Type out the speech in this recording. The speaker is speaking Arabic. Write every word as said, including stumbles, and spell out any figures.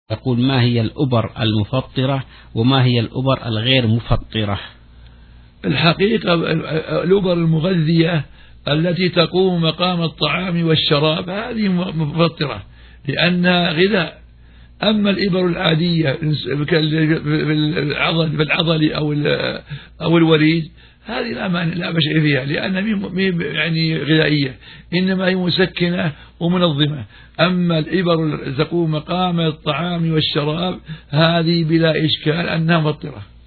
يقول ما هي الأبر المفطرة وما هي الأبر الغير مفطرة؟ الحقيقة الأبر المغذية التي تقوم مقام الطعام والشراب هذه مفطرة لأنها غذاء. أما الإبر العادية في العضل أو أو الوريد هذه لا مانع لا بشيء فيها لأنها يعني غذائية، إنما هي مسكنة ومنظمة. أما الإبر تقوم مقام الطعام والشراب هذه بلا إشكال أنها مفطرة.